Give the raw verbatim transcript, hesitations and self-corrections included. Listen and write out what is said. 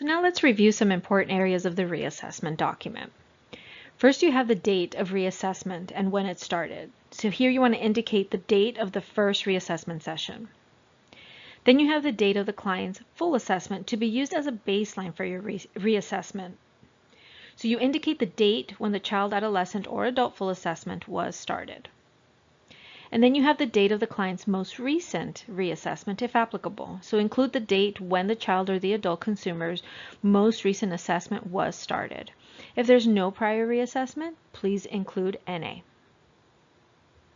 So now let's review some important areas of the reassessment document. First, you have the date of reassessment and when it started. So here you want to indicate the date of the first reassessment session. Then you have the date of the client's full assessment to be used as a baseline for your re reassessment. So you indicate the date when the child, adolescent, or adult full assessment was started. And then you have the date of the client's most recent reassessment, if applicable. So include the date when the child or the adult consumer's most recent assessment was started. If there's no prior reassessment, please include N A.